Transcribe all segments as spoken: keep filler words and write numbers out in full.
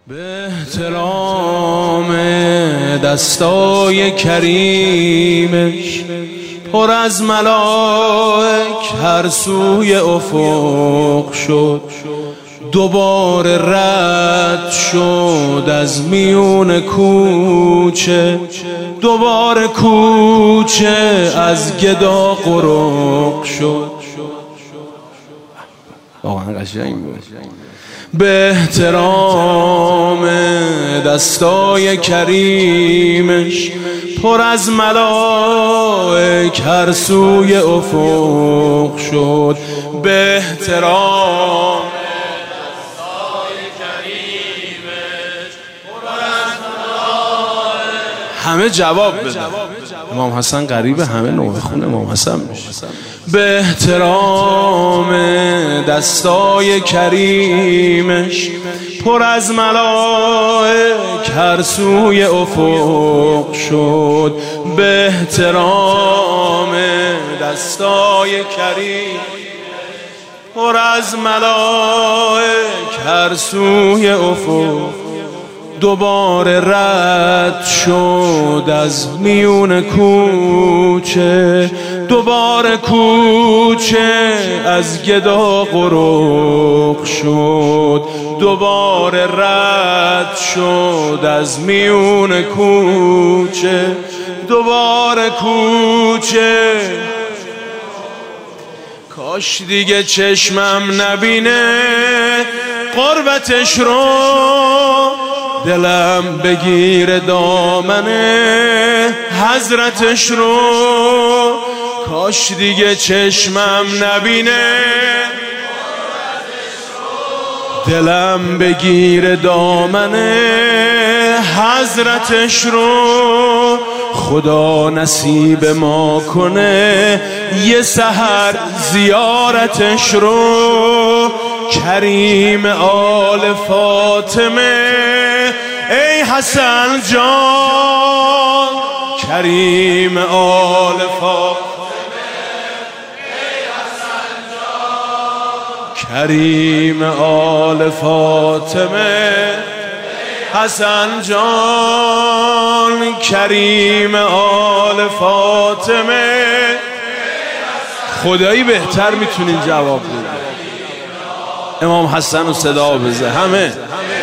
به احترام دستای کریمش پر از ملائک هر سوی افق شد، دوباره رد شد از میون کوچه، دوباره کوچه از گدا قرق شد. واقعا قشنگ بود. به احترام دستای کریمش پر از ملائک هر سوی افق شد. به احترام دستای کریمش پر از ملائک. همه جواب بدن. امام حسن قریب همه نوه خونه امام حسن میشه. به احترام دستای کریمش پر از ملائک هر سوی افق شد. به احترام دستای کریمش پر از ملائک هر سوی افق، دوباره رد شد از میون کوچه، دوباره کوچه از گدا قرق شد، دوباره رد شد از میون کوچه، دوباره کوچه. کاش دیگه چشمم نبینه قربتش رو، دلم بگیر دامنه حضرتش رو. کاش دیگه چشمم نبینه دلم بگیر دامنه حضرتش رو. خدا نصیب ما کنه یه سحر زیارتش رو. کریم آل فاطمه ای حسن جان، کریم آل فاطمه ای حسن جان، کریم آل فاطمه حسن جان، کریم آل فاطمه. خدایی بهتر میتونین جواب بدین. امام حسن رو صدا بزه همه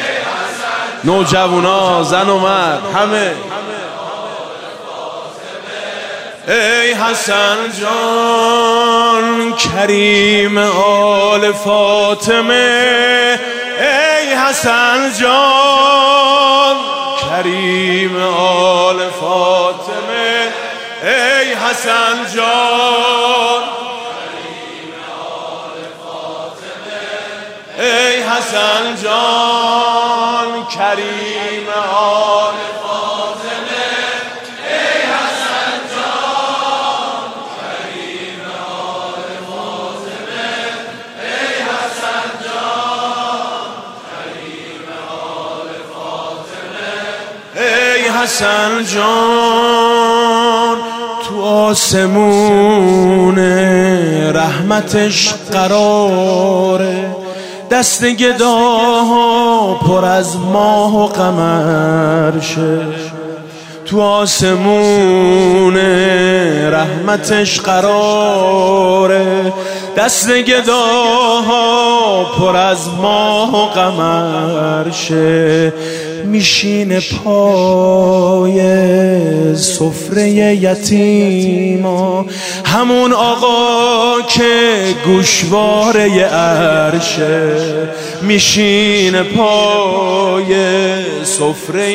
نوجوانا زن و مرد همه. ای حسن جان، کریم آل فاطمه ای حسن جان، کریم آل فاطمه ای حسن جان، ای حسن جان، کریم آل فاطمه ای حسن جان، کریم آل فاطمه ای حسن جان، کریم آل فاطمه ای حسن جان. تو آسمون رحمتش قراره، دست گداها پر از ماه و قمر شه. تو آسمون رحمتش قراره، دست گداها پر از ماه و قمر شه. میشینه پای سفره یتیما همون آقا که گوشواره عرشه. میشینه پای سفره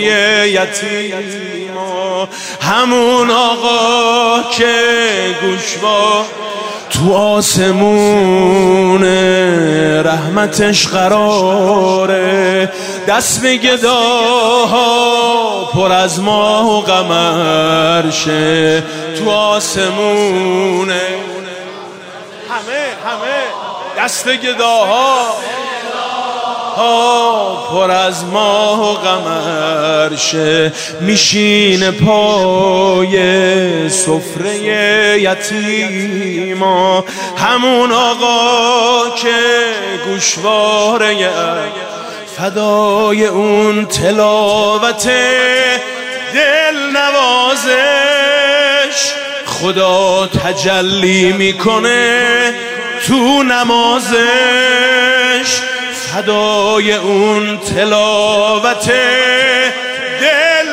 یتیما همون آقا که گوشواره. تو آسمون رحمتش قراره، دست به گداها پر از ماه و قمر شه. تو آسمون همه همه دست گداها پر از ماه و قمر شه. میشینه پای سفره یتیما همون آقا که گوشواره فدای اون تلاوت دل نوازش، خدا تجلی میکنه تو نمازش. فدای اون تلاوت دل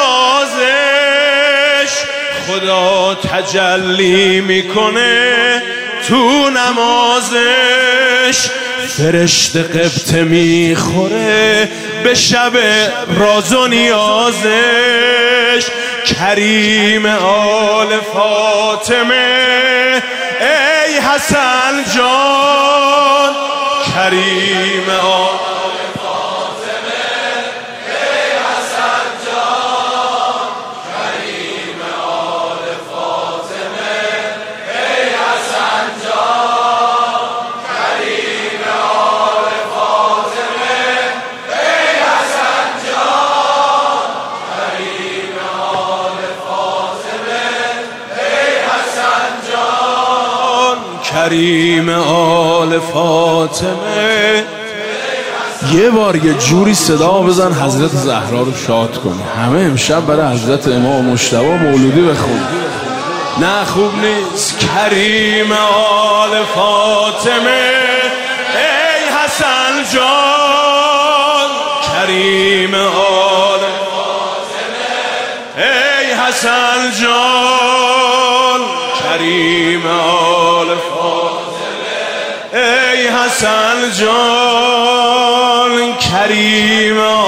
نوازش، خدا تجلی میکنه تو نمازش. فرشته قبطه میخوره به شب راز و نیازش. کریم آل فاطمه ای حسن جان، کریم آل فاطمه ای حسن جان، کریم آل فاطمه ای حسن جان، کریم آل فاطمه ای حسن جان، کریم آل فاطمه ای حسن جان، کریم آل فاطمه. یه بار یه جوری صدا بزن حضرت زهرا رو شاد کنی. همه امشب برای حضرت امام مجتبی مولودی بخون. نه خوب نیست. کریم آل فاطمه ای حسن جان، کریم آل فاطمه ای حسن جان، کریم آل فاطمه ای حسن جان، کریم